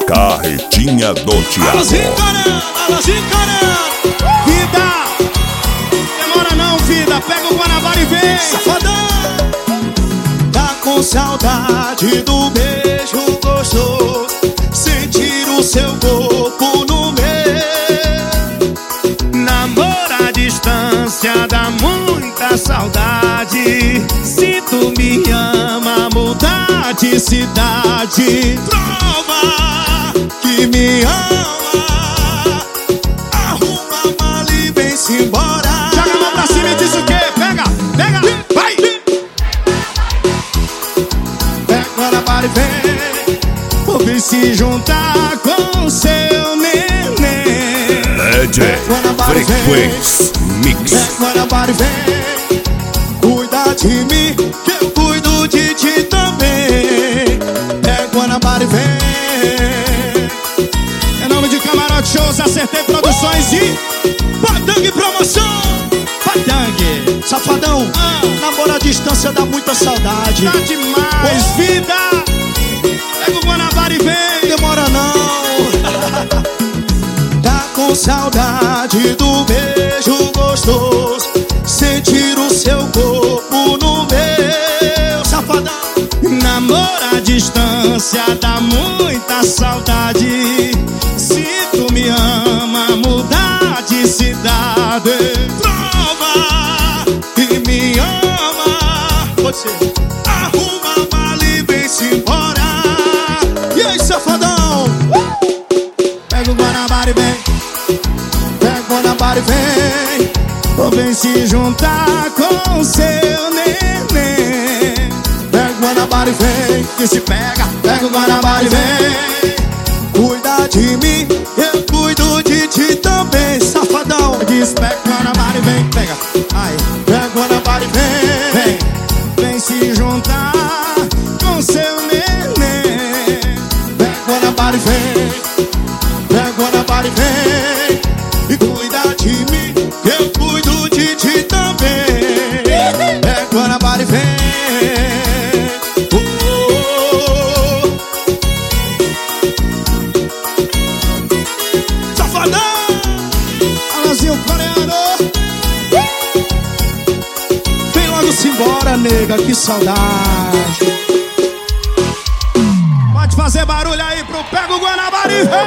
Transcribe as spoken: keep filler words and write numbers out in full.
Carretinha do Thiago. Alôzinho Caramba, alôzinho Caramba. Vida, demora não, vida. Pega o Guanabara e vem. Safadão. Tá com saudade do beijo gostoso, sentir o seu corpo no meu. Namoro à distância dá muita saudade. Se tu me ama, mudar de cidade. Prova que me ama. Arruma a mala e vem-se embora. Joga a mão pra cima e diz o quê? Pega, pega, vai. Pega Guanabara e vem. Vou vir se juntar com seu neném. D J Frequência Mix. Pega Guanabara e vem. Cuida de mim, que eu cuido de ti também. Pega Guanabara e vem. Em nome de Camarote Shows, Acertei Produções e Patang Promoção. Patang, safadão, ah. Namoro à distância dá muita saudade. Dá demais, pois vida. Pega o Guanabara e vem. Demora não. Tá com saudade do beijo gostoso, sentir o seu corpo no meu. Safadão. Namoro à distância dá muita saudade. Se tu me ama, mudar de cidade. Prova que me ama. Pode ser. Arruma a mala e vem-se embora. E aí, safadão? Pega o Guanabara e vem. Pega o Guanabara e vem. Ou vem se juntar com seu neném. Pega o Guanabara e vem. Que se pega. Pega o Guanabara e vem. Cuida de mim, eu cuido de ti também. Safadão. Diz pega o Guanabara e vem. Pega. Ai. Pega o Guanabara e vem. Vem. Vem se juntar com seu neném. Pega o Guanabara e vem. Pega o Guanabara e vem. E cuida de mim, que eu cuido de ti também. Pega o Guanabara e vem. Oh, oh, oh. Safadão! Alôzinho coreano. Vem logo-se embora, nega, que saudade. Pode fazer barulho aí pro Pega o Guanabara e vem.